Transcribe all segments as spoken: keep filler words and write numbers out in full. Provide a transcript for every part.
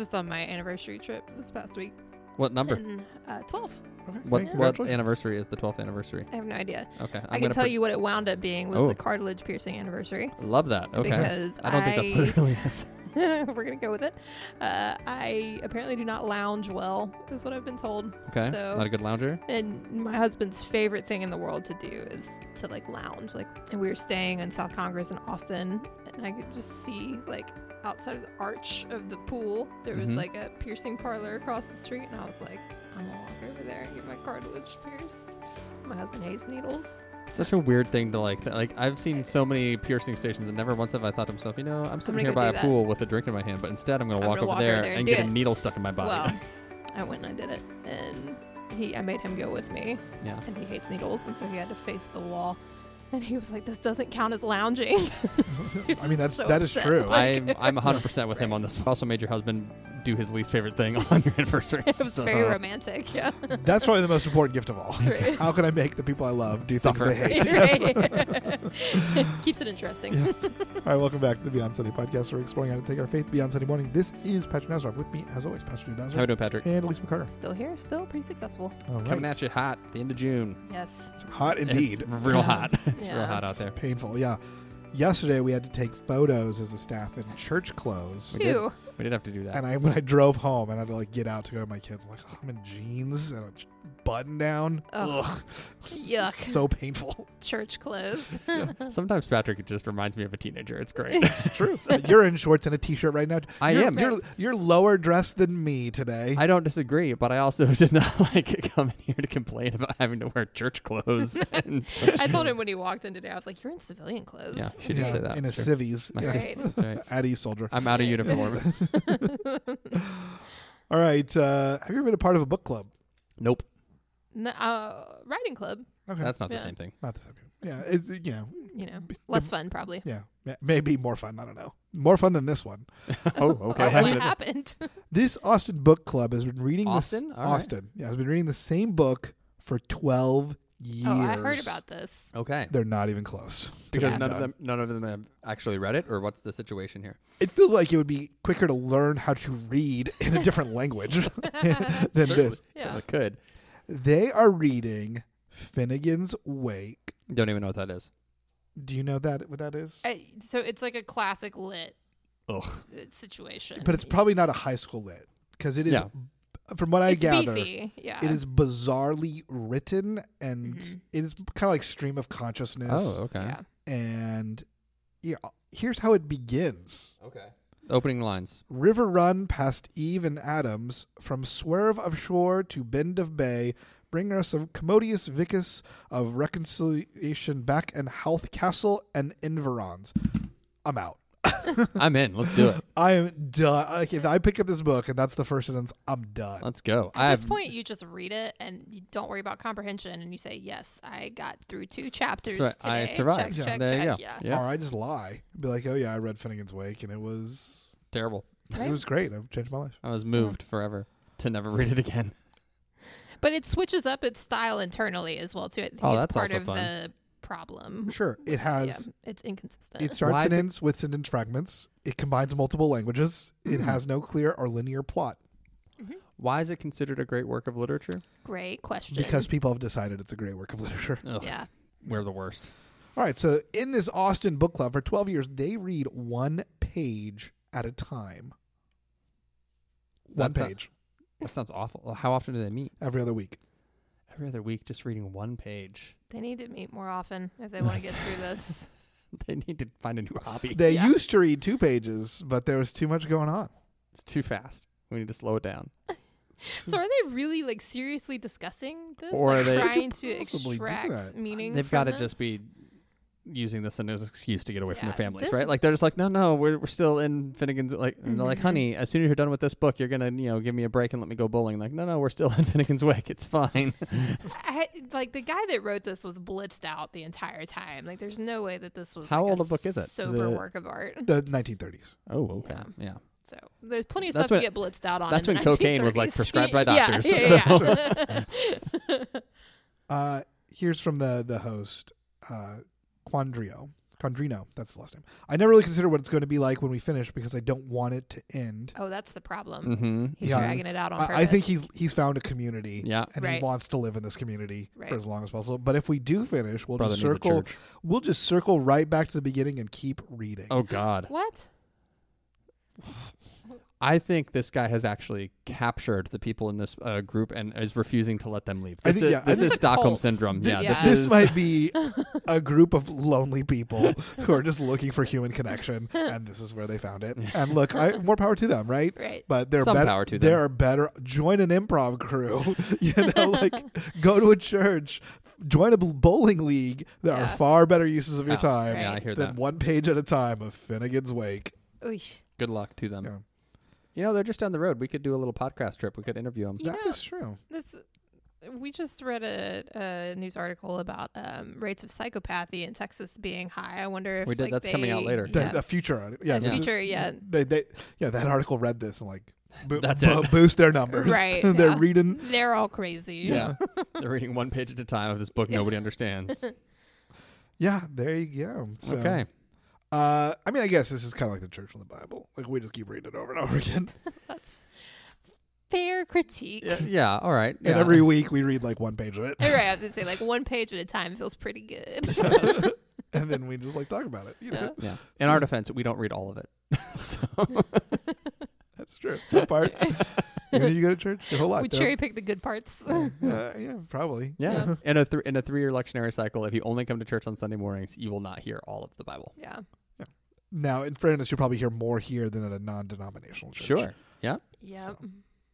just on my anniversary trip this past week. What number? And, uh, twelve. Okay. What Hey, what congratulations. anniversary is the twelfth anniversary? I have no idea. Okay. I'm I can gonna tell put- you what it wound up being was Oh. the cartilage piercing anniversary. Love that. Okay. Because I don't think that's what it really is. We're going to go with it. Uh, I apparently do not lounge well, is what I've been told. Okay. So, Not a good lounger? and my husband's favorite thing in the world to do is to like lounge. Like, and we were staying in South Congress in Austin, and I could just see like outside of the arch of the pool, there was Mhm. like a piercing parlor across the street, and I was like, I'm gonna walk over there and get my cartilage pierced. My husband hates needles. Such a weird thing to like. Th- like I've seen so many piercing stations, and never once have I thought to myself, you know, I'm sitting gonna here go by do a that. pool with a drink in my hand, but instead I'm going to I'm walk gonna over walk there over there and and get do a it. needle stuck in my body. Well, I went and I did it, and he, I made him go with me, yeah. and he hates needles, and so he had to face the wall. And he was like, "This doesn't count as lounging." He I mean, was that's so that is upset. true. Like, I'm I'm one hundred percent with him on this. Also made your husband do his least favorite thing on your anniversary. It was so- very romantic. Yeah. That's probably the most important gift of all. It's Right. How can I make the people I love do Suffer. things they hate? Right. Yes. Keeps it interesting. Yeah. All right, welcome back to the Beyond Sunday podcast. We're exploring how to take our faith beyond Sunday morning. This is Patrick Nazaroff. With me, as always, Pastor Jim How Bowser we doing, Patrick? and Elise McCarter. Still here. Still pretty successful. All right. Coming at you hot. The end of June. Yes. It's hot indeed. It's real hot. It's Yeah, real hot out it's there. Painful, yeah. Yesterday, we had to take photos as a staff in church clothes. We did. Phew. We did have to do that. And I, when I drove home and I had to like get out to go to my kids, I'm like, oh, I'm in jeans and a j- button down. Ugh. Ugh. Yuck. So painful. Church clothes. Sometimes Patrick it just reminds me of a teenager. It's great. It's true. You're in shorts and a t-shirt right now. I You're- am. You're, you're lower dressed than me today. I don't disagree, but I also did not like come in here to complain about having to wear church clothes. And I told him when he walked in today, I was like, "You're in civilian clothes." yeah, she did Yeah, say that. in a Sure. civvies. My Yeah. civ- Right. That's right. At East Soldier. I'm out of Right. uniform. All right. Uh, have you ever been a part of a book club? Nope. No, uh, writing club. Okay. That's not the Yeah. same thing. not the same. Yeah. It's, you know, You know, less fun probably. yeah. ma- Maybe more fun. I don't know. More fun than this one. Oh, okay. Oh, what happened? This Austin Book Club has been reading Austin? this All right. Austin. Yeah, has been reading the same book for twelve years. Oh, I heard about this. Okay. They're not even close. to Because being none done. of them, none of them have actually read it, or what's the situation here? It feels like it would be quicker to learn how to read in a different language than this. Yeah. Certainly could. They are reading Finnegan's Wake. Don't even know what that is. Do you know that what that is? I, so it's like a classic lit Ugh. uh, situation. But it's probably not a high school lit because it is, Yeah. from what I it's gather, beefy. Yeah. it is bizarrely written and Mhm. it is kind of like stream of consciousness. Oh, okay. Yeah. And yeah, here's how it begins. Okay. Opening lines. River run past Eve and Adams, from swerve of shore to bend of bay, bring us a commodious vicus of reconciliation back and health castle and environs. I'm out. I'm in. Let's do it. I am done. Like, if I pick up this book and that's the first sentence, I'm done. Let's go. At I this have, point, you just read it and you don't worry about comprehension, and you say, "Yes, I got through two chapters That's right. I today." survived. Check, Yeah. check, There you check. go. Yeah. Yeah. Or I just lie. Be like, oh yeah, I read Finnegan's Wake and it was Terrible. Right. it was great. I've changed my life. I was moved forever to never read it again. But it switches up its style internally as well too. I think Oh, it's that's part also of fun. the problem. Sure, it has. Yeah, it's inconsistent. It starts Why and is it- ends with sentence fragments. It combines multiple languages. It Hmm. has no clear or linear plot Why is it considered a great work of literature? Great question. because people have decided it's a great work of literature. Ugh, yeah, We're the worst. All right, so in this Austin book club for twelve years, they read one page at a time. One That's a- page That sounds awful. How often do they meet? every other week. Every other week, just reading one page. they need to meet more often if they want to get through this. They need to find a new hobby. They Yeah. used to read two pages, but there was too much going on. It's too fast. We need to slow it down. So are they really like seriously discussing this? Or like are they- trying to possibly do extract that. meaning? They've got got to just be using this as an excuse to get away from Yeah, their families, this- right? Like they're just like, no, no, we're we're still in Finnegan's. Like, and they're like, Mhm. honey, as soon as you're done with this book, you're gonna, you know, give me a break and let me go bowling. Like, no, no, we're still in Finnegan's Wake. It's fine. I, like the guy that wrote this was blitzed out the entire time. Like, there's no way that this was How like, old a book is it? Is Sober it- work of art. The nineteen thirties. oh, okay, Yeah. yeah. So there's plenty of That's stuff when- to get blitzed out on. that's in when the cocaine was, like, nineteen prescribed by thirties. doctors, Yeah, so- yeah, yeah. Uh, here's from the the host, uh, Quandrio. Condrino, that's the last name. I never really consider what it's going to be like when we finish because I don't want it to end. Oh, that's the problem. Mm-hmm. He's Yeah. dragging it out on purpose. I, I think he's he's found a community, Yeah. and Right. he wants to live in this community Right. for as long as possible. But if we do finish, we'll Brother just needs a circle. church. We'll just circle right back to the beginning and keep reading. Oh God. What? I think this guy has actually captured the people in this uh, group and is refusing to let them leave. I This think- is, yeah, I this think- is It's a Stockholm cult. syndrome. Th- Yeah, Yeah. this, This is might be a group of lonely people who are just looking for human connection, and this is where they found it. And look, I, more power to them, right? Right. But they're Some better. power to them. They're better. Join an improv crew. You know, like go to a church, join a bowling league. There Yeah. are far better uses of your Oh, time yeah, I hear than that. one page at a time of Finnegan's Wake. Oosh. Good luck to them. Yeah. You know, they're just down the road. We could do a little podcast trip. We could interview them. You That know, is true. This, we just read a, a news article about um, rates of psychopathy in Texas being high. I wonder if We did. like, That's coming out they- later. The, Yeah. the future, yeah, The this is- future, yeah. They, they, yeah, that article read this and like, bo- That's bo- it. boost their numbers. Right, They're yeah. reading. They're all crazy. Yeah. They're reading one page at a time of this book nobody understands. Yeah, there you go. So, Okay. Uh, I mean, I guess this is kind of like the church in the Bible. Like we just keep reading it over and over again. That's fair critique. Yeah, yeah, all right. And yeah. every week we read like one page of it, Right, I have to say, like one page at a time feels pretty good. and then we just like talk about it. You know? Yeah. Yeah. In our defense, we don't read all of it. so That's true. Some part. You know, you go to church your whole life. we don't- cherry pick the good parts. Uh, yeah, probably. yeah. Yeah. In a th- in a three year lectionary cycle, if you only come to church on Sunday mornings, you will not hear all of the Bible. Yeah. Now, in fairness, you'll probably hear more here than at a non-denominational church. Sure. Yeah. Yeah. So,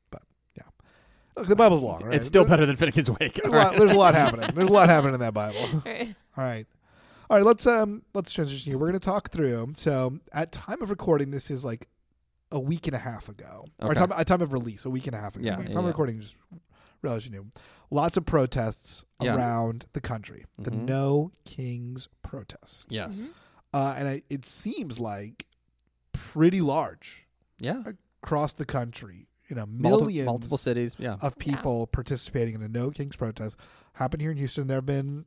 Look, the Bible's long, right? It's still better than Finnegan's Wake. There's all a, lot, right? there's a lot happening. There's a lot happening in that Bible. Right. All right. All right, let's um let's transition here. We're going to talk through. So, at time of recording, this is like a week and a half ago. Or Okay. time, at time of release, a week and a half ago. Yeah, At yeah, time of yeah. recording, just relatively new. Lots of protests Yeah. around the country. The Mhm. No Kings protest. Yes. Mhm. Uh, and I, it seems like pretty large Yeah. across the country. You know, Multi- millions multiple cities. Yeah. of people participating in a No Kings protest. Happened here in Houston. There have been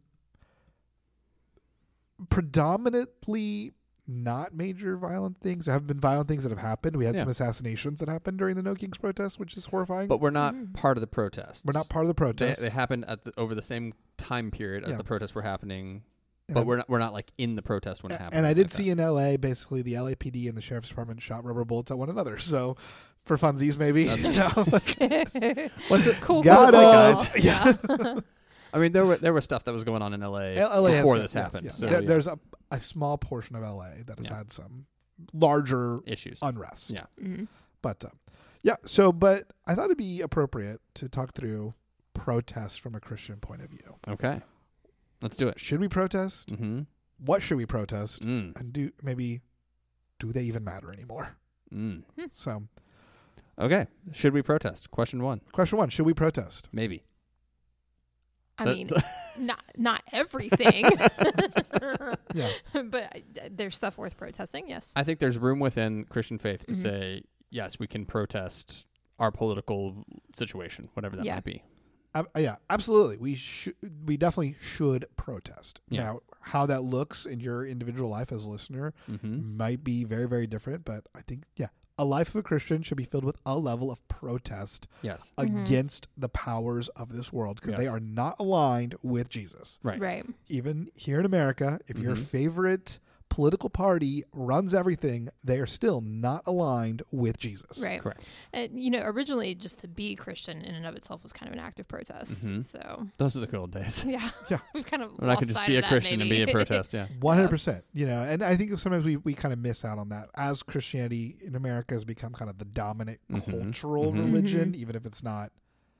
predominantly not major violent things. There have been violent things that have happened. We had Yeah. some assassinations that happened during the No Kings protest, which is horrifying. But we're not Mhm. part of the protests. we're not part of the They, protest. they happened at the, over the same time period as Yeah. the protests were happening, And but I- we're not we're not like in the protest when it A- happened. And I like did that. see in L A, basically, the L A P D and the sheriff's department shot rubber bullets at one another. So, for funsies, maybe. That's- You know, like, What's it? Cool. Got cool, us. cool. Yeah. I mean, there were there was stuff that was going on in L A L A has- before yes, this yes, happened. yes. So There- yeah. There's a, a small portion of L A that has Yeah. had some larger issues. unrest. Yeah. Mhm. But, uh, yeah, so, but I thought it'd be appropriate to talk through protests from a Christian point of view. Okay, let's do it. Should we protest? Mm-hmm. What should we protest? Mm. And do maybe, do they even matter anymore? Mm. So, Okay, should we protest? Question one. question one, should we protest? Maybe. I That- mean, not not everything, Yeah. but I- there's stuff worth protesting. Yes. I think there's room within Christian faith to Mhm. say yes, we can protest our political situation, whatever that Yeah. might be. Uh, yeah, absolutely. We should. We definitely should protest. Yeah. Now, how that looks in your individual life as a listener Mm-hmm. might be very, very different. But I think, yeah, a life of a Christian should be filled with a level of protest Yes. Mhm. against the powers of this world because they Yes. are not aligned with Jesus. Right. Right. Even here in America, if your Mhm. favorite political party runs everything, they are still not aligned with Jesus. Right. Correct. And you know, originally just to be Christian in and of itself was kind of an act of protest. Mhm. So Those are the good old days. yeah, Yeah. we've kind of When I lost could just sight be a of that, Christian and be maybe. in protest. Yeah. One hundred percent. You know, and I think sometimes we, we kind of miss out on that as Christianity in America has become kind of the dominant Mhm. cultural Mhm. religion, Mhm. even if it's not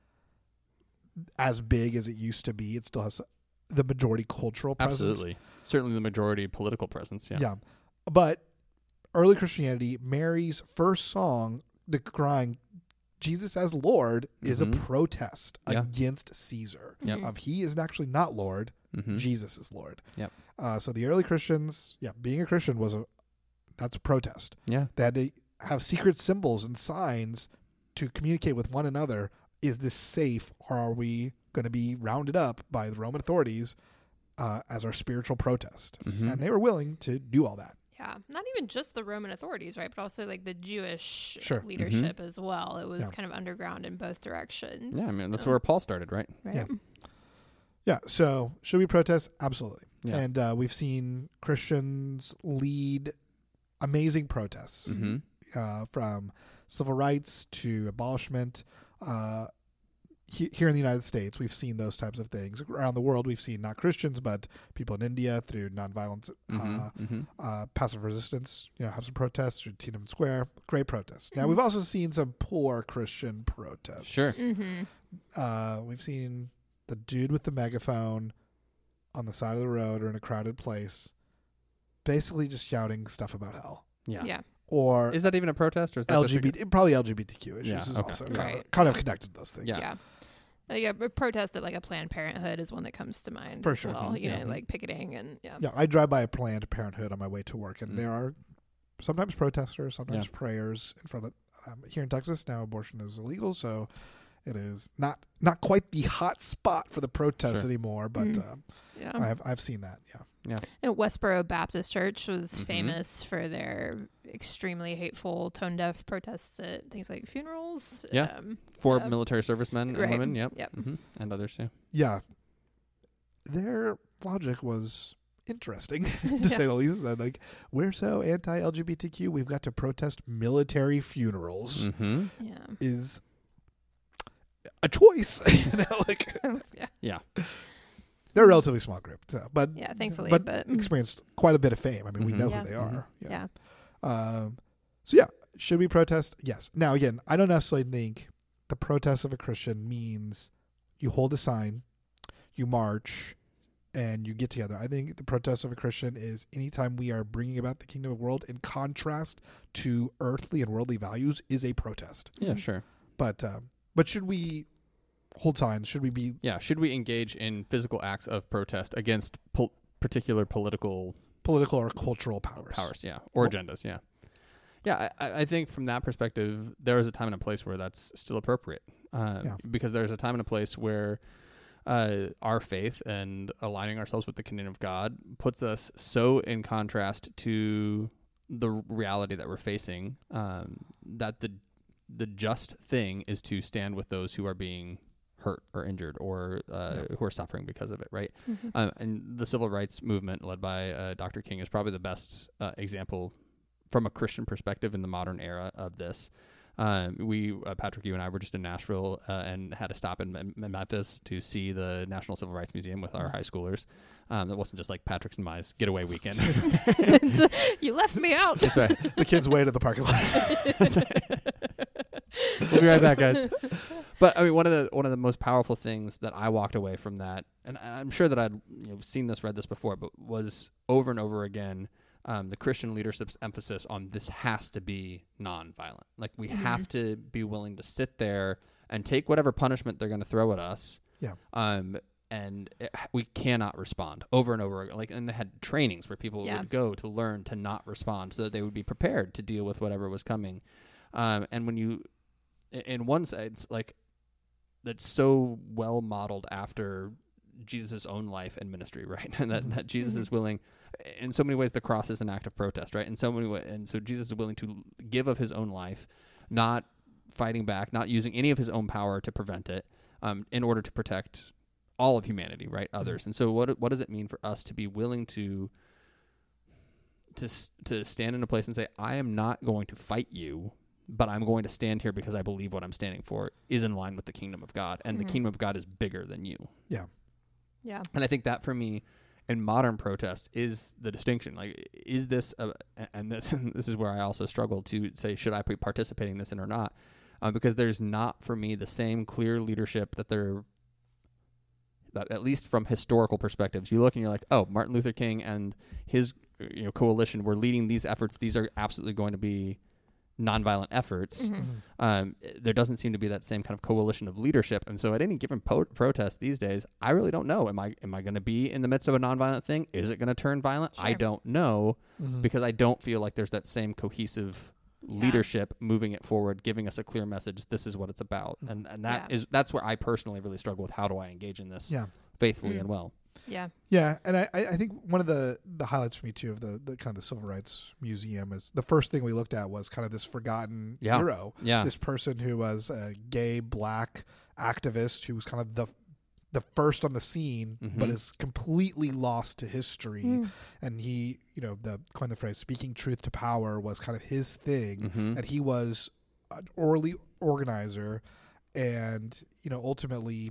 as big as it used to be. It still has the majority cultural presence. Absolutely. Certainly the majority political presence. Yeah. Yeah. But early Christianity, Mary's first song, decrying Jesus as Lord, is a Mhm. protest Yeah. against Caesar. Yep. Mhm. Of he is actually not Lord, Mm-hmm. Jesus is Lord. Yep. Uh, so the early Christians, yeah, being a Christian was a that's a protest. Yeah. They had to have secret symbols and signs to communicate with one another. Is this safe, or are we going to be rounded up by the Roman authorities uh, as our spiritual protest. Mhm. And they were willing to do all that. Yeah, not even just the Roman authorities, right? But also like the Jewish Sure. leadership as well. It was Yeah. kind of underground in both directions. Yeah, I mean that's Um, where Paul started, right? right. Yeah. Yeah. So should we protest? Absolutely. Yeah. And uh, we've seen Christians lead amazing protests. Mm-hmm. Uh, from civil rights to abolishment. Uh, he, here in the United States, we've seen those types of things. Around the world, we've seen not Christians, but people in India through nonviolence, Mm-hmm. uh, mm-hmm. uh, passive resistance, you know, have some protests through Tiananmen Square. Great protests. Now, Mhm. we've also seen some poor Christian protests. Sure. Mm-hmm. Uh, we've seen the dude with the megaphone on the side of the road or in a crowded place basically just shouting stuff about hell. Yeah. Yeah. Or Is that even a protest or is that just a- L G B T, probably L G B T Q issues Yeah, is okay. also Yeah. kind, of, Right. kind of connected to those things. Yeah. Yeah. Uh, yeah, but protest at like a Planned Parenthood is one that comes to mind For as sure. well. Mhm. You Yeah. know, like picketing and yeah. Yeah, I drive by a Planned Parenthood on my way to work, and Mm. there are sometimes protesters, sometimes Yeah. prayers in front of. Um, here in Texas now, abortion is illegal, so it is not not quite the hot spot for the protests Sure. anymore. But Mm. um, Yeah. I've I've seen that. Yeah, And Westboro Baptist Church was Mhm. famous for their extremely hateful, tone deaf protests at things like funerals. Yeah. Um, for uh, military servicemen and right. women? Yep. Yep. Mm-hmm. And others too. yeah. Their logic was interesting, to Yeah. say the least. That like we're so anti-L G B T Q, we've got to protest military funerals. Mm-hmm. Yeah. Is a choice, you know, like. yeah. Yeah. They're a relatively small group, so, but Yeah, thankfully, but, but- experienced quite a bit of fame. I mean, we Mhm. know Yeah. who they are. Yeah. Um, so yeah, should we protest? Yes. Now again, I don't necessarily think the protest of a Christian means you hold a sign, you march, and you get together. I think the protest of a Christian is anytime we are bringing about the kingdom of the world in contrast to earthly and worldly values is a protest. Yeah, Mhm. sure. But um, but should we hold signs? Should we be Yeah. Should we engage in physical acts of protest against pol- particular political political or cultural powers? powers? Yeah. Or Well- agendas? Yeah. Yeah. I, I I think from that perspective, there is a time and a place where that's still appropriate. Uh, Yeah. Because there's a time and a place where uh, our faith and aligning ourselves with the kingdom of God puts us so in contrast to the reality that we're facing um, that the the just thing is to stand with those who are being hurt or injured or uh, Yeah. who are suffering because of it, right? Mhm. Uh, and the civil rights movement led by uh, Doctor King is probably the best uh, example from a Christian perspective in the modern era of this. Um, we, uh, Patrick, you and I were just in Nashville uh, and had to stop in, Mem- Memphis to see the National Civil Rights Museum with our high schoolers. Um, that wasn't just like Patrick's and my getaway weekend. You left me out. That's right. The kids wait at the parking lot. We'll be right back, guys. But I mean, one of the one of the most powerful things that I walked away from that, and I'm sure that I'd you know, seen this, read this before, but was over and over again um, the Christian leadership's emphasis on this has to be nonviolent. Like we Mhm. have to be willing to sit there and take whatever punishment they're going to throw at us. Yeah. Um, and it, we cannot respond over and over. Like, and they had trainings where people Yeah. would go to learn to not respond, so that they would be prepared to deal with whatever was coming. Um, and when you, i- in one sense, like that's so well modeled after Jesus' own life and ministry, right? And that, Mhm. that Jesus Mhm. is willing, in so many ways, the cross is an act of protest, right? In so many ways, and so Jesus is willing to give of his own life, not fighting back, not using any of his own power to prevent it, um, in order to protect all of humanity, right? Others. And so, what what does it mean for us to be willing to to s- to stand in a place and say, I am not going to fight you, but I'm going to stand here because I believe what I'm standing for is in line with the kingdom of God, and Mhm. the kingdom of God is bigger than you. Yeah. And I think that for me, in modern protests, is the distinction. Like, is this, a, and this this is where I also struggle to say, should I be participating in this in or not? Uh, because there's not, for me, the same clear leadership that there, that at least from historical perspectives, you look and you're like, oh, Martin Luther King and his you know coalition were leading these efforts. These are absolutely going to be nonviolent efforts. Mhm. Um, there doesn't seem to be that same kind of coalition of leadership, and so at any given po- protest these days, I really don't know. Am I am I going to be in the midst of a nonviolent thing? Is it going to turn violent? I Sure. don't know, Mhm. because I don't feel like there's that same cohesive Yeah. leadership moving it forward, giving us a clear message. This is what it's about, Mhm. and and that Yeah. is that's where I personally really struggle with how do I engage in this Yeah. faithfully Mm. and well. Yeah. Yeah, and I, I I think one of the, the highlights for me too of the, the kind of the Civil Rights Museum is the first thing we looked at was kind of this forgotten Yeah. hero, Yeah. this person who was a gay black activist who was kind of the the first on the scene, Mhm. but is completely lost to history. Mm. And he, you know, the coined the phrase "speaking truth to power" was kind of his thing, Mhm. and he was an early organizer, and you know, ultimately,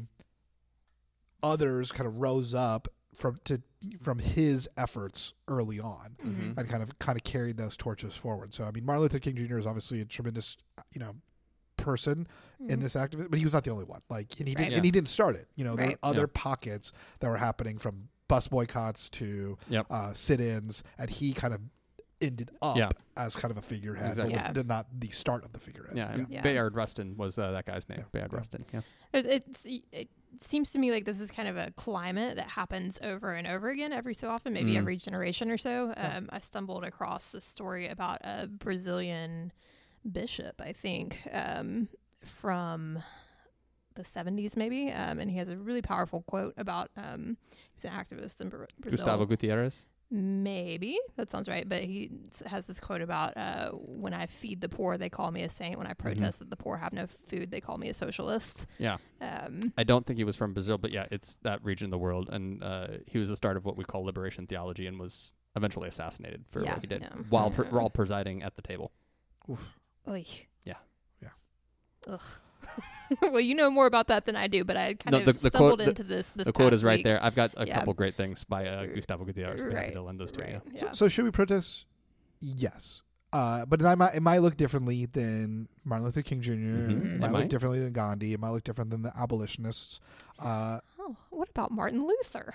others kind of rose up from to from his efforts early on, Mhm. and kind of kind of carried those torches forward. So I mean, Martin Luther King Junior is obviously a tremendous, you know, person in Mhm. this activist, but he was not the only one. Like, and he Right. didn't, and Yeah. he didn't start it. You know, there Right. were other Yeah. pockets that were happening from bus boycotts to Yep. uh, sit-ins, and he kind of ended up Yeah. as kind of a figurehead, Exactly. but Yeah. was did not the start of the figurehead. Yeah, and Yeah. Bayard Rustin was uh, that guy's name. Yeah. Bayard Yeah. Rustin. Yeah. There's- It's, it seems to me like this is kind of a climate that happens over and over again every so often, maybe Mm. every generation or so. Yeah. Um, I stumbled across this story about a Brazilian bishop, I think, um, from the seventies maybe, um, and he has a really powerful quote about um, he's an activist in Bra- Brazil. Gustavo Gutierrez. Maybe that sounds right, but he s- has this quote about uh, when I feed the poor, they call me a saint. When I protest that the poor have no food, they call me a socialist. Yeah. Um, I don't think he was from Brazil, but yeah, it's that region of the world. And uh, he was the start of what we call liberation theology and was eventually assassinated for Yeah, what he did yeah. while, per- Yeah. while presiding at the table. Oof. oy. Yeah. Yeah. Ugh. Well, you know more about that than I do, but I kind No, of the- the stumbled quote- into this. This the quote past is right week. there. I've got a Yeah. couple great things by uh, Gustavo Gutierrez. Be happy to lend those to right. you. So, Yeah. so should we protest? Yes. Uh, but it might, it might look differently than Martin Luther King Junior Mhm. It It might look might. differently than Gandhi. It might look different than the abolitionists. Uh, Oh, what about Martin Luther?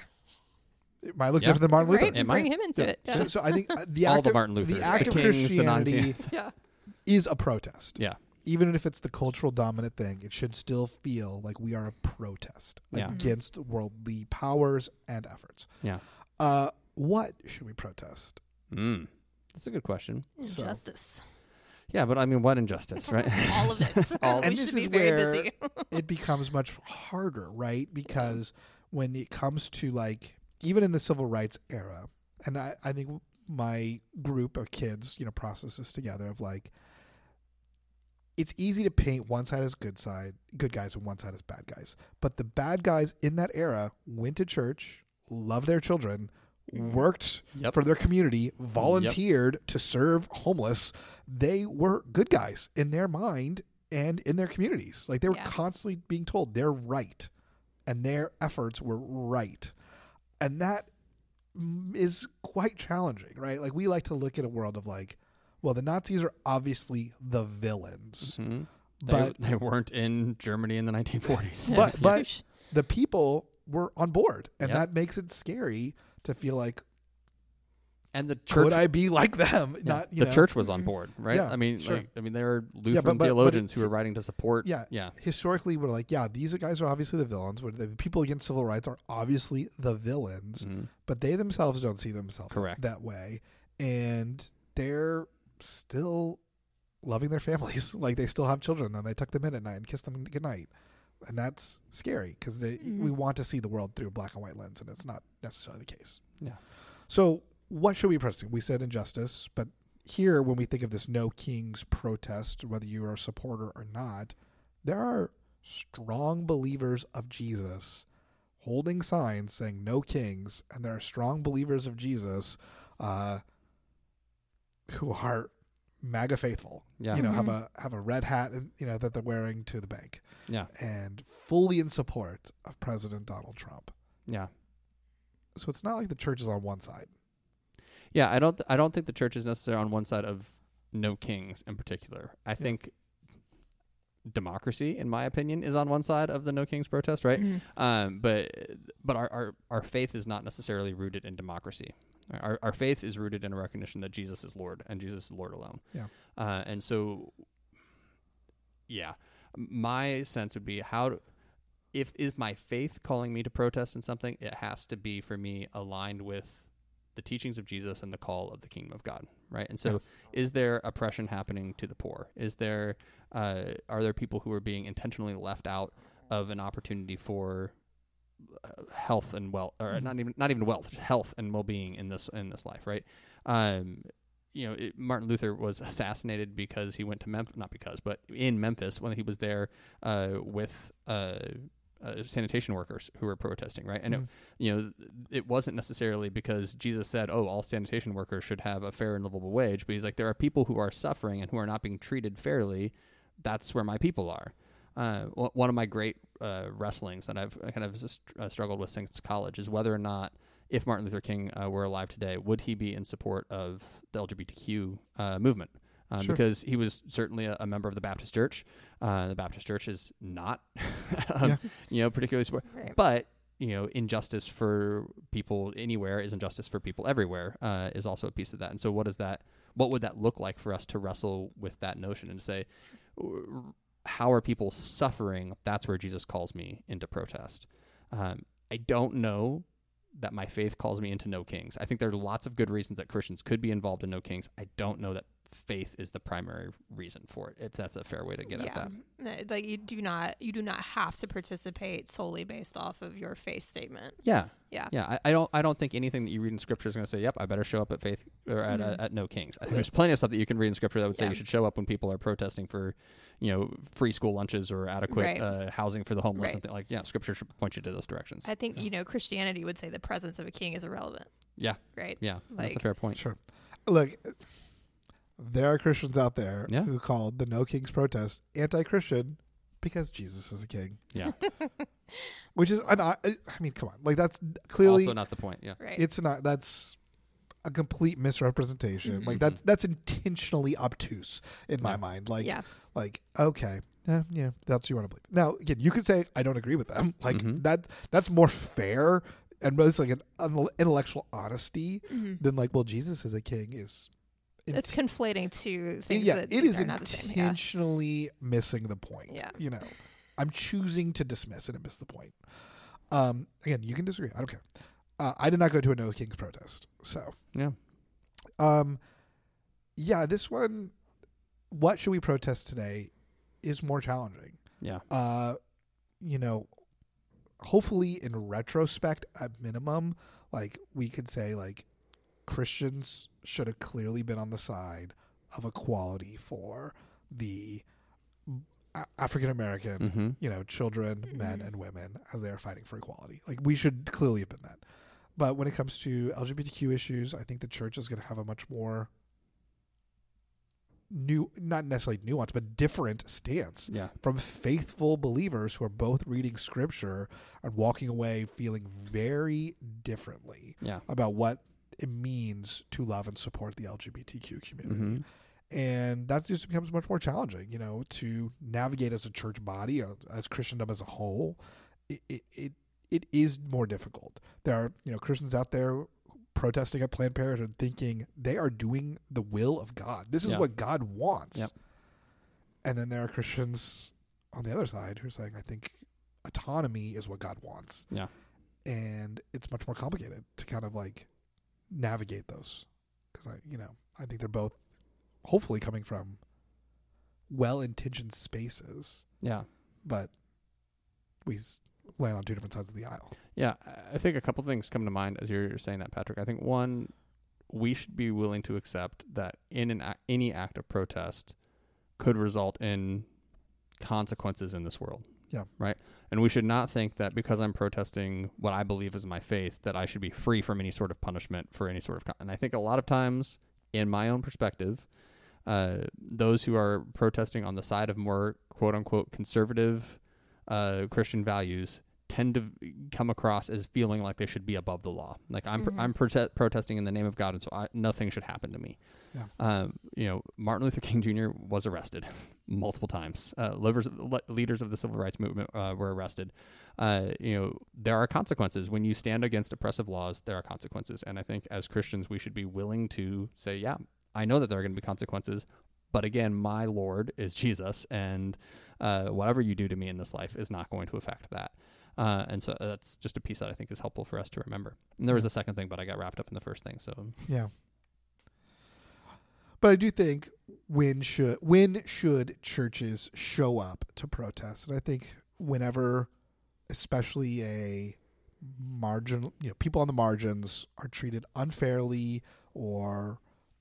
it might look Yeah. different than Martin right? Luther. It Bring might. him into Yeah. it. Yeah. So, so I think uh, the All act the of, Martin Luthers. the act the of kings, the Christianity non-kings. yeah. is a protest. Yeah. Even if it's the cultural dominant thing, it should still feel like we are a protest Yeah. against worldly powers and efforts. Yeah. Uh, what should we protest? Mm. That's a good question. So- Injustice. Yeah, but I mean, what injustice, right? All of it. All- we And should this be is very where busy. it becomes much harder, right? Because when it comes to like, even in the civil rights era, and I, I think my group of kids, you know, process this together of like, it's easy to paint one side as good side, good guys, and one side as bad guys. But the bad guys in that era went to church, loved their children, worked Yep. for their community, volunteered to serve homeless. They were good guys in their mind and in their communities. Like they were Yeah. constantly being told they're right and their efforts were right. And that mm, is quite challenging, right? Like we like to look at a world of like, well, the Nazis are obviously the villains, Mhm. They, but they weren't in Germany in the nineteen forties. But- but- the people were on board, and Yep. that makes it scary to feel like, and the church, could I be like them? yeah, Not you the know, church was on Mhm. board, right? Yeah, I mean, sure. like, I mean, there are Lutheran but- but- but theologians it- who were writing to support. Yeah. yeah, Historically, we're like, yeah, these guys are obviously the villains. Where the people against civil rights are obviously the villains, Mhm. but they themselves don't see themselves Correct. that way, and they're still loving their families. Like they still have children, and they tuck them in at night and kiss them goodnight. And that's scary because Mhm. we want to see the world through a black and white lens, and it's not necessarily the case. Yeah. So, what should we protest? We said injustice, but here, when we think of this No Kings protest, whether you are a supporter or not, there are strong believers of Jesus holding signs saying No Kings, and there are strong believers of Jesus uh, who are MAGA faithful. yeah, You know, have Mhm. a have a red hat, and you know that they're wearing to the bank, yeah, and fully in support of President Donald Trump. yeah, So it's not like the church is on one side. yeah. I don't, th- I don't think the church is necessarily on one side of no kings in particular. I think democracy, in my opinion, is on one side of the no kings protest, right? Mhm. Um, but but our, our our faith is not necessarily rooted in democracy. Our our faith is rooted in a recognition that Jesus is Lord and Jesus is Lord alone. Yeah. Uh, and so, yeah, my sense would be how to, if is my faith calling me to protest in something, it has to be for me aligned with the teachings of Jesus and the call of the kingdom of God, right? And so, is there oppression happening to the poor? Is there uh, are there people who are being intentionally left out of an opportunity for uh, health and wealth, or Mhm. not even not even wealth, health and well being in this in this life, right? Um, you know, it, Martin Luther was assassinated because he went to Memphis, not because, but in Memphis when he was there uh, with uh, uh, sanitation workers who were protesting, right? And Mhm. it, you know, it wasn't necessarily because Jesus said, "Oh, all sanitation workers should have a fair and livable wage," but he's like, there are people who are suffering and who are not being treated fairly. That's where my people are. Uh, w- one of my great uh, wrestlings that I've kind of st- uh, struggled with since college is whether or not, if Martin Luther King uh, were alive today, would he be in support of the L G B T Q uh, movement? Um, Sure. Because he was certainly a, a member of the Baptist Church. Uh, the Baptist Church is not, um, Yeah. you know, particularly support. Right. But you know, injustice for people anywhere is injustice for people everywhere. Uh, is also a piece of that. And so, what is that? What would that look like for us to wrestle with that notion and to say, how are people suffering? That's where Jesus calls me into protest. Um, I don't know that my faith calls me into No Kings. I think there are lots of good reasons that Christians could be involved in No Kings. I don't know that faith is the primary reason for it, if that's a fair way to get at that. No, like you do not you do not have to participate solely based off of your faith statement. Yeah. Yeah. Yeah. I, I don't I don't think anything that you read in scripture is going to say, yep, I better show up at faith or at, Mhm. uh, at No Kings. I think there's plenty of stuff that you can read in scripture that would say Yeah. you should show up when people are protesting for, you know, free school lunches or adequate Right. uh, housing for the homeless. Right. Something like, yeah, scripture should point you to those directions. I think, you know, Christianity would say the presence of a king is irrelevant, yeah. right? Yeah. That's a Like- fair point. Sure. Look, there are Christians out there Yeah. who called the No Kings protest anti-Christian because Jesus is a king, Yeah. which is an, I I mean, come on, like that's clearly Also not the point. Yeah. Right. it's not that's a complete misrepresentation. Mhm. Like that's that's intentionally obtuse in my Yeah. mind. Like yeah. like okay, yeah, yeah, that's what you want to believe. Now again, you could say I don't agree with them. Like Mhm. that that's more fair and it's like an un- intellectual honesty Mhm. than like, well, Jesus is a king is. It's conflating two things yeah, that it is are not the same. Yeah. intentionally missing the point. Yeah. You know, I'm choosing to dismiss it and miss the point. Um, again, you can disagree. I don't care. Uh, I did not go to a No Kings protest, so Yeah. um, yeah, this one, what should we protest today, is more challenging. Yeah. Uh, you know, hopefully in retrospect, at minimum, like we could say, like Christians should have clearly been on the side of equality for the A- African American, Mm-hmm. you know, children, men, Mhm. and women as they are fighting for equality. Like we should clearly have been that. But when it comes to L G B T Q issues, I think the church is going to have a much more new, not necessarily nuanced, but different stance Yeah. from faithful believers who are both reading scripture and walking away feeling very differently Yeah. about what it means to love and support the L G B T Q community. Mm-hmm. And that just becomes much more challenging, you know, to navigate as a church body, uh, as Christendom as a whole. It, it, it, it is more difficult. There are, you know, Christians out there protesting at Planned Parenthood thinking they are doing the will of God. This is Yeah. what God wants. Yep. And then there are Christians on the other side who are saying, I think autonomy is what God wants. Yeah. And it's much more complicated to kind of like navigate those. Because, I, you know, I think they're both hopefully coming from well-intentioned spaces, Yeah. but we s- land on two different sides of the aisle. Yeah, I- I think a couple things come to mind as you're saying that, Patrick. I think one, we should be willing to accept that in an ac- any act of protest could result in consequences in this world. Yeah. Right? And we should not think that because I'm protesting what I believe is my faith that I should be free from any sort of punishment for any sort of con- and I think a lot of times in my own perspective, uh, those who are protesting on the side of more quote unquote conservative uh, Christian values tend to come across as feeling like they should be above the law. Like I'm, Mhm. pr- I'm prote- protesting in the name of God, and so I, nothing should happen to me. Yeah. Um, you know, Martin Luther King Junior was arrested multiple times. Uh, leaders, le- leaders of the civil rights movement uh, were arrested. Uh, you know, there are consequences when you stand against oppressive laws. There are consequences, and I think as Christians we should be willing to say, yeah, I know that there are going to be consequences. But again, my Lord is Jesus, and uh, whatever you do to me in this life is not going to affect that. Uh, and so that's just a piece that I think is helpful for us to remember. And there was a second thing, but I got wrapped up in the first thing. So Yeah. But I do think when should when should churches show up to protest? And I think whenever, especially a margin, you know, people on the margins are treated unfairly or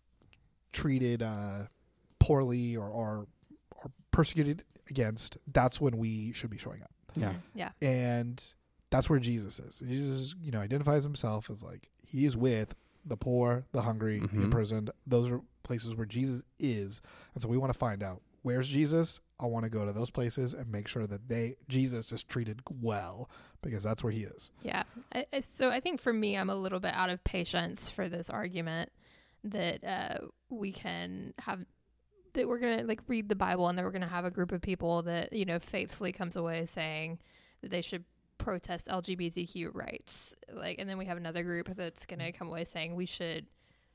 treated uh, poorly or, or or persecuted against, that's when we should be showing up. Yeah. Yeah. And that's where Jesus is. Jesus, you know, identifies himself as like he is with the poor, the hungry, Mhm. the imprisoned. Those are places where Jesus is. And so we want to find out, where's Jesus? I want to go to those places and make sure that they Jesus is treated well, because that's where he is. Yeah. I, I, so I think for me, I'm a little bit out of patience for this argument that uh, we can have, that we're going to like read the Bible and that we're going to have a group of people that, you know, faithfully comes away saying that they should protest L G B T Q rights. Like, and then we have another group that's going to come away saying we should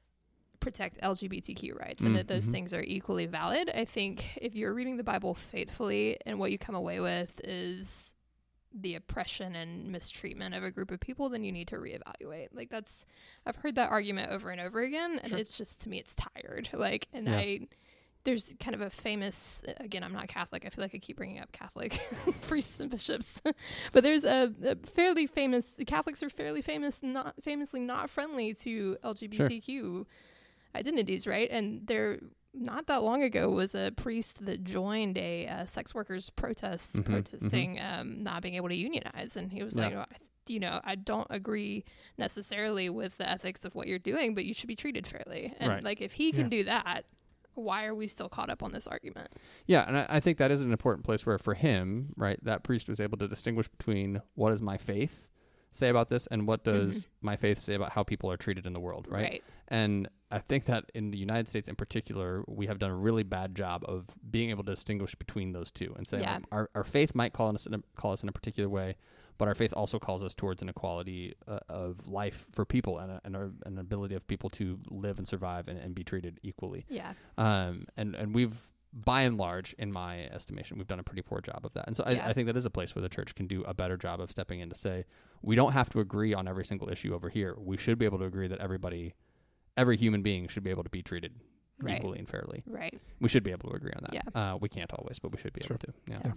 protect L G B T Q rights, and Mm, that those mhm. things are equally valid. I think if you're reading the Bible faithfully and what you come away with is the oppression and mistreatment of a group of people, then you need to reevaluate. Like that's, I've heard that argument over and over again, and Sure. it's just, to me, it's tired. Like, and Yeah. I, there's kind of a famous, again, I'm not Catholic. I feel like I keep bringing up Catholic priests and bishops, but there's a, a fairly famous, Catholics are fairly famous, not famously not friendly to L G B T Q identities, right? And there, not that long ago, was a priest that joined a uh, sex workers protest Mhm, protesting um, not being able to unionize, and he was Yeah. like, oh, I th- you know, I don't agree necessarily with the ethics of what you're doing, but you should be treated fairly. And Right. like, if he can Yeah. do that, why are we still caught up on this argument? Yeah, and I, I think that is an important place where, for him, right, that priest was able to distinguish between what does my faith say about this and what does my faith say about how people are treated in the world, right? And I think that in the United States in particular, we have done a really bad job of being able to distinguish between those two and say Yeah. like, our, our faith might call us, in a, call us in a particular way, but our faith also calls us towards an equality uh, of life for people and, a, and our, an ability of people to live and survive and, and be treated equally. Yeah. Um, and, and we've, by and large, in my estimation, we've done a pretty poor job of that. And so Yeah. I, I think that is a place where the church can do a better job of stepping in to say, we don't have to agree on every single issue over here. We should be able to agree that everybody, every human being should be able to be treated Right. equally and fairly. Right. We should be able to agree on that. Yeah. Uh, we can't always, but we should be Sure. able to. Yeah. Yeah.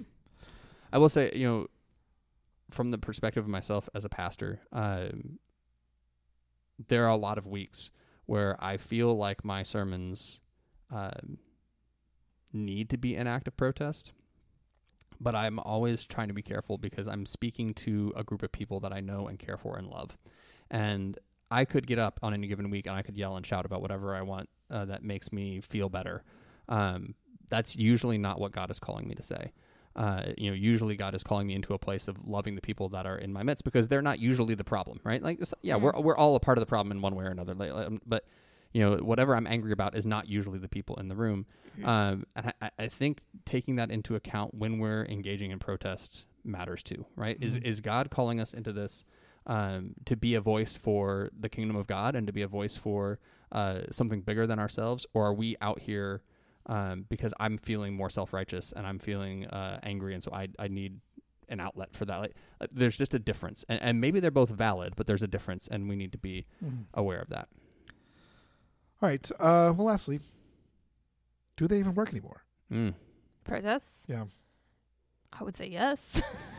I will say, you know, from the perspective of myself as a pastor, um, there are a lot of weeks where I feel like my sermons um, need to be an act of protest, but I'm always trying to be careful because I'm speaking to a group of people that I know and care for and love. And I could get up on any given week and I could yell and shout about whatever I want uh, that makes me feel better. Um, that's usually not what God is calling me to say. Uh, you know, usually God is calling me into a place of loving the people that are in my midst because they're not usually the problem, right? Like, it's- yeah, we're we're all a part of the problem in one way or another. Like, um, but you know, whatever I'm angry about is not usually the people in the room. Um, and I, I think taking that into account when we're engaging in protest matters too, right? Mhm. Is is God calling us into this um, to be a voice for the kingdom of God and to be a voice for uh, something bigger than ourselves, or are we out here? Um, because I'm feeling more self-righteous and I'm feeling uh, angry, and so I I need an outlet for that. Like, uh, there's just a difference, and, and maybe they're both valid, but there's a difference, and we need to be Mhm. aware of that. All right. Uh, well, lastly, do they even work anymore? Mm. Protests? Yeah. I would say yes.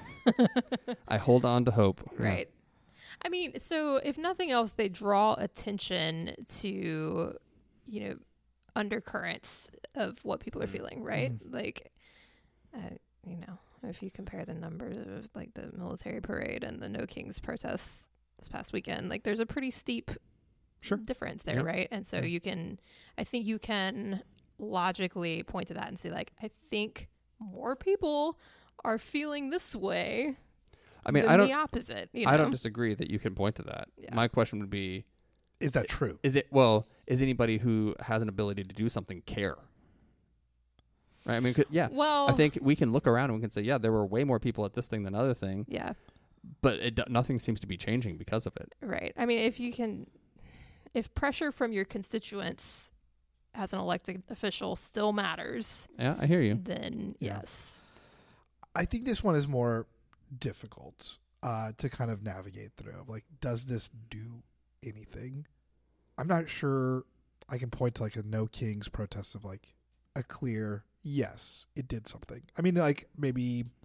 I hold on to hope. Yeah. Right. I mean, so if nothing else, they draw attention to, you know, undercurrents of what people are feeling, right? Mhm. Like, uh, you know, if you compare the numbers of like the military parade and the No Kings protests this past weekend, like there's a pretty steep Sure. difference there, Yep. right? And so Yeah. you can, I think you can logically point to that and say, like, I think more people are feeling this way. I mean, than I don't. the opposite. You know? I don't disagree that you can point to that. Yeah. My question would be: Is that true? Is it well? Is anybody who has an ability to do something care? Right. I mean, 'cause- yeah. Well, I think we can look around and we can say, yeah, there were way more people at this thing than other thing, yeah, but it, do- nothing seems to be changing because of it. right. I mean, if you can, if pressure from your constituents as an elected official still matters, Yeah, I hear you. then Yeah. yes. I think this one is more difficult uh, to kind of navigate through. Like, does this do anything? I'm not sure I can point to like a No Kings protest of like a clear, yes, it did something. I mean, like maybe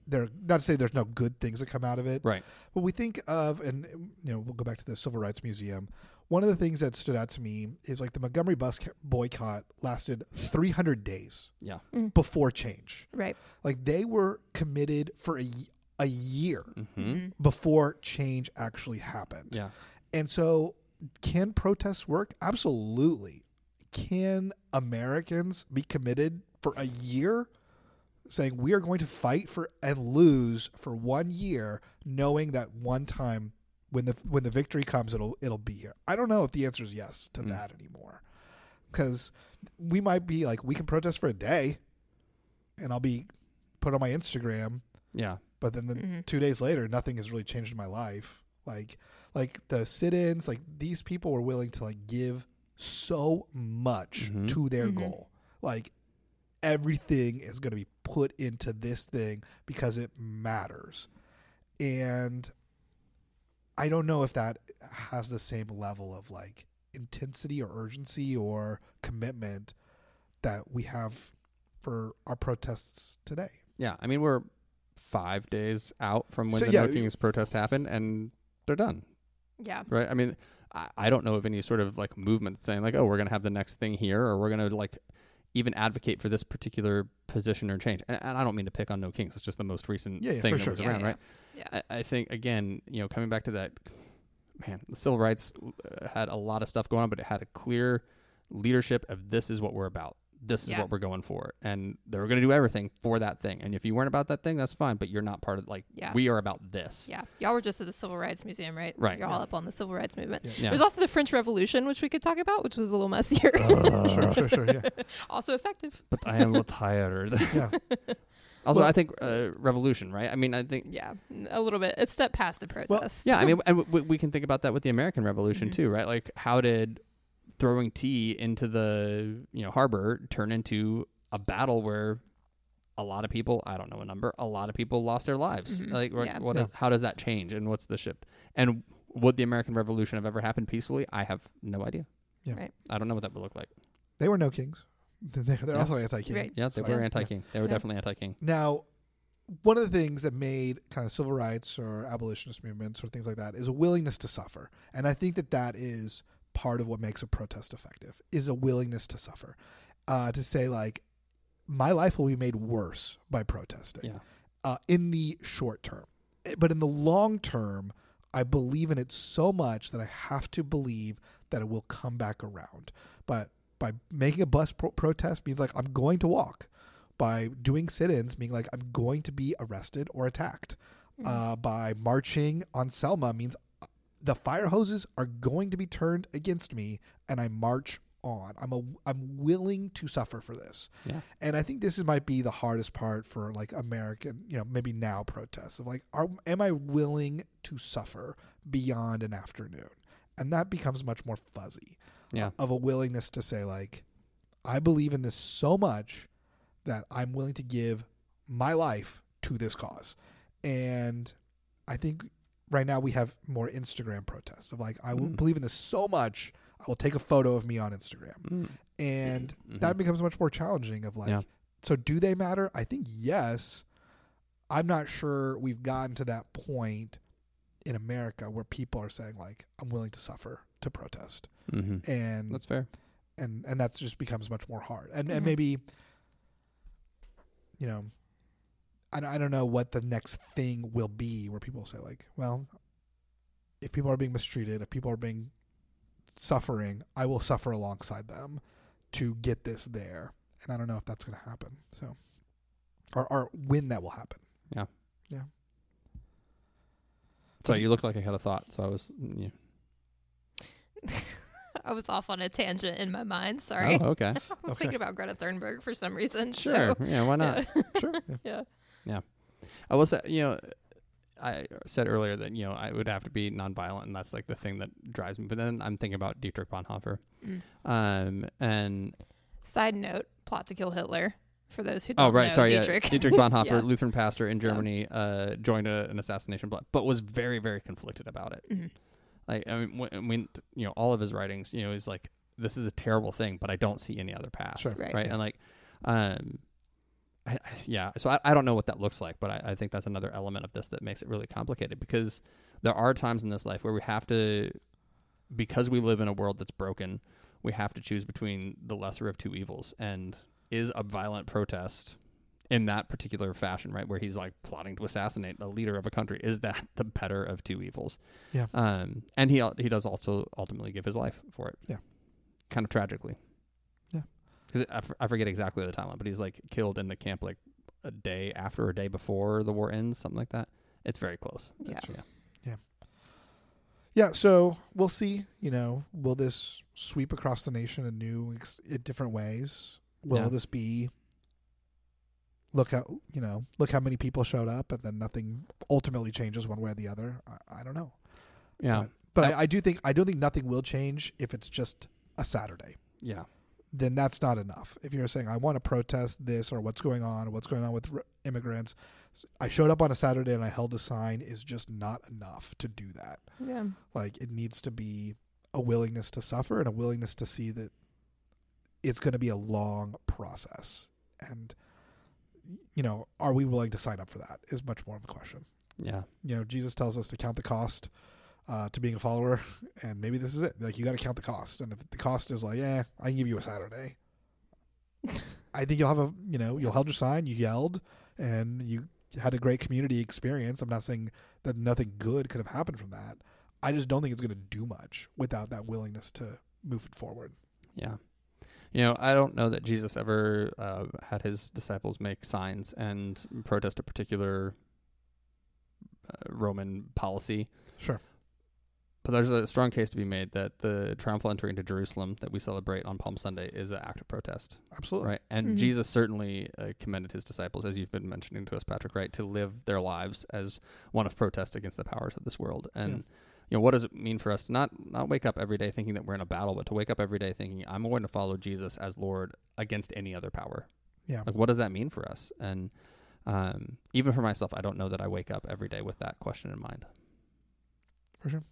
there, not to say there's no good things that come out of it, Right. but we think of, and you know, we'll go back to the Civil Rights Museum. One of the things that stood out to me is like the Montgomery bus ca- boycott lasted three hundred days Yeah. before change. Right. Like they were committed for a, y- a year Mm-hmm. before change actually happened. Yeah. And so can protests work? Absolutely. Can Americans be committed for a year saying we are going to fight for and lose for one year, knowing that one time when the when the victory comes, it'll it'll be here? I don't know if the answer is yes to Mm. that anymore, because we might be like, we can protest for a day, and I'll be put on my Instagram, Yeah. but then the, Mhm. two days later, nothing has really changed in my life. Like like the sit-ins, like these people were willing to like give so much Mhm. to their Mhm. goal, like everything is going to be put into this thing because it matters. And I don't know if that has the same level of like intensity or urgency or commitment that we have for our protests today. Yeah. I mean, we're five days out from when So, the yeah, No Kings protest happened, and they're done. Yeah. Right. I mean, I, I don't know of any sort of like movement saying like, oh, we're going to have the next thing here, or we're going to like even advocate for this particular position or change. And, and I don't mean to pick on No Kings. It's just the most recent Yeah, yeah, thing for that sure. was Yeah, around, yeah. right? Yeah. I, I think, again, you know, coming back to that, man, the civil rights uh, had a lot of stuff going on, but it had a clear leadership of this is what we're about. This is Yeah. what we're going for. And they were going to do everything for that thing. And if you weren't about that thing, that's fine, but you're not part of, like, Yeah. we are about this. Yeah. Y'all were just at the Civil Rights Museum, right? Right. You're all Yeah. up on the Civil Rights movement. Yeah. Yeah. There's also the French Revolution, which we could talk about, which was a little messier. sure, sure, sure. Yeah. Also effective. But I am tired. Yeah. Also, Well- I think uh, revolution, right? I mean, I think, Yeah. A little bit. It's step past the protest. yeah, I mean, and w- we can think about that with the American Revolution Mhm. too, right? Like, how did throwing tea into the, you know, harbor turn into a battle where a lot of people, I don't know a number, a lot of people lost their lives. Mhm. Like, what, Yeah. what Yeah. is- how does that change, and what's the shift? And would the American Revolution have ever happened peacefully? I have no idea. Yeah. Right. I don't know what that would look like. They were no kings. They're, they're Yeah. also anti-king. Right. Yeah, they So- were anti-king. They were Yeah. definitely anti-king. Now, one of the things that made kind of civil rights or abolitionist movements or things like that is a willingness to suffer. And I think that that is part of what makes a protest effective, is a willingness to suffer. Uh, to say, like, my life will be made worse by protesting Yeah. uh, in the short term. Eh, But in the long term, I believe in it so much that I have to believe that it will come back around. But by making a bus pro- protest means like I'm going to walk. By doing sit-ins meaning like I'm going to be arrested or attacked. Uh, by marching on Selma means the fire hoses are going to be turned against me, and I march on. I'm a I'm willing to suffer for this. Yeah. And I think this is, might be the hardest part for like American, you know, maybe now protests of like, are, am I willing to suffer beyond an afternoon? And that becomes much more fuzzy. Yeah. Of a willingness to say like, I believe in this so much that I'm willing to give my life to this cause. And I think right now we have more Instagram protests of like, I will Mm. believe in this so much, I will take a photo of me on Instagram. Mm. And Mhm. that becomes much more challenging of like, Yeah. so do they matter? I think yes. I'm not sure we've gotten to that point in America where people are saying like, I'm willing to suffer to protest. Mhm. And That's fair. and and that's just becomes much more hard. And and Mhm. maybe, you know, I, I don't know what the next thing will be where people say like, well, if people are being mistreated, if people are being suffering, I will suffer alongside them to get this there. And I don't know if that's going to happen. So, or, or when that will happen. So you looked like I had a thought. So I was, you I was off on a tangent in my mind. Sorry. Oh, okay. I was Okay. thinking about Greta Thunberg for some reason. Sure. So, Yeah, why not? yeah. Sure. Yeah. yeah. I will say, you know, I said earlier that, you know, I would have to be nonviolent, and that's like the thing that drives me. But then I'm thinking about Dietrich Bonhoeffer. Mm. Um, and, Side note: plot to kill Hitler. For those who don't oh, right, know, sorry, Dietrich. yeah. Dietrich Bonhoeffer, Yeah. Lutheran pastor in Germany, uh, joined a, an assassination plot, but was very, very conflicted about it. Mhm. Like, I mean, when, when, you know, all of his writings, you know, he's like, this is a terrible thing, but I don't see any other path. Sure. Right. Right. Yeah. And like, um, I, I, yeah, so I, I don't know what that looks like, but I, I think that's another element of this that makes it really complicated, because there are times in this life where we have to, because we live in a world that's broken, we have to choose between the lesser of two evils. And is a violent protest in that particular fashion, right, where he's like plotting to assassinate a leader of a country, is that the better of two evils? Yeah. Um, and he he does also ultimately give his life for it. Yeah. Kind of tragically. Yeah. Because I, f- I forget exactly the timeline, but he's like killed in the camp like a day after or a day before the war ends, something like that. It's very close. Yeah. It's- yeah. Yeah, so we'll see. You know, will this sweep across the nation in new, ex- in different ways? Will Yeah. this be? Look how you know, look how many people showed up, and then nothing ultimately changes one way or the other. I, I don't know. Yeah. But, but I- I, I do think I don't think nothing will change if it's just a Saturday. Yeah. Then that's not enough. If you're saying I want to protest this or what's going on or what's going on with r- immigrants, I showed up on a Saturday and I held a sign is just not enough to do that. Yeah. Like, it needs to be a willingness to suffer and a willingness to see that it's going to be a long process. And, you know, are we willing to sign up for that is much more of a question. Yeah. You know, Jesus tells us to count the cost uh, to being a follower, and maybe this is it. Like, you got to count the cost. And if the cost is like, yeah, I can give you a Saturday, I think you'll have a, you know, you'll held your sign, you yelled, and you had a great community experience. I'm not saying that nothing good could have happened from that. I just don't think it's going to do much without that willingness to move it forward. Yeah. You know, I don't know that Jesus ever uh, had his disciples make signs and protest a particular uh, Roman policy. Sure. But there's a strong case to be made that the triumphal entry into Jerusalem that we celebrate on Palm Sunday is an act of protest. Absolutely. Right. And Mhm. Jesus certainly uh, commended his disciples, as you've been mentioning to us, Patrick, right, to live their lives as one of protest against the powers of this world. And, Yeah. you know, what does it mean for us to not, not wake up every day thinking that we're in a battle, but to wake up every day thinking, I'm going to follow Jesus as Lord against any other power? Yeah. Like, what does that mean for us? And um, even for myself, I don't know that I wake up every day with that question in mind. For sure.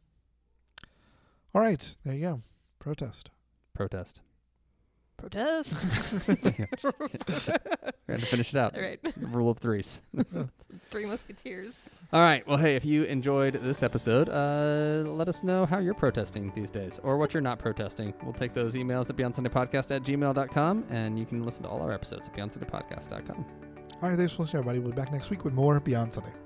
All right. There you go. Protest. Protest. Protest. We're going to finish it out. All right. The rule of threes. Three Musketeers. All right. Well, hey, if you enjoyed this episode, uh, let us know how you're protesting these days or what you're not protesting. We'll take those emails at beyond sunday podcast at gmail dot com, and you can listen to all our episodes at beyond sunday podcast dot com. All right. Thanks for listening, everybody. We'll be back next week with more Beyond Sunday.